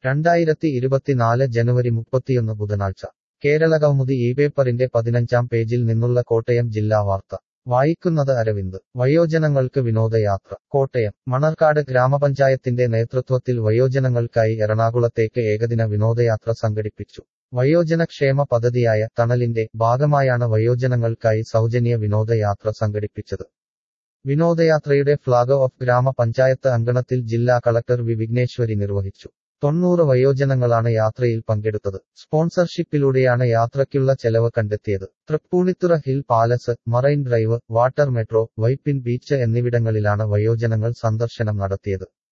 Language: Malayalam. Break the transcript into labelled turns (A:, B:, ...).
A: 2024 ജനുവരി 31 ബുധനാഴ്ച കേരളകൗമുദി ഈ പേപ്പറിന്റെ 15-ാം പേജിൽ നിന്നുള്ള കോട്ടയം ജില്ലാ വാർത്ത വായിക്കുന്നത് അരവിന്ദ് വയോജനങ്ങൾക്ക് വിനോദയാത്ര കോട്ടയം മണർക്കാട് ഗ്രാമപഞ്ചായത്തിന്റെ നേതൃത്വത്തിൽ വയോജനങ്ങൾക്കായി എറണാകുളത്തേക്ക് ഏകദിന വിനോദയാത്ര സംഘടിപ്പിച്ചു വയോജന ക്ഷേമ പദ്ധതിയായ തണലിന്റെ ഭാഗമായാണ് വയോജനങ്ങൾക്കായി സൗജന്യ വിനോദയാത്ര സംഘടിപ്പിച്ചത് വിനോദയാത്രയുടെ ഫ്ളാഗ് ഓഫ് ഗ്രാമപഞ്ചായത്ത് അങ്കണത്തിൽ ജില്ലാ കളക്ടർ വി വിഘ്നേശ്വരി നിർവഹിച്ചു 90 വയോജനങ്ങളാണ് യാത്രയിൽ പങ്കെടുത്തത് സ്പോൺസർഷിപ്പിലൂടെയാണ് യാത്രയ്ക്കുള്ള ചെലവ് കണ്ടെത്തിയത് Tripunithura hill palace marine drive water metro Vypin beach എന്നിവിടങ്ങളിലാണ് വയോജനങ്ങൾ സന്ദർശനം നടത്തിയത്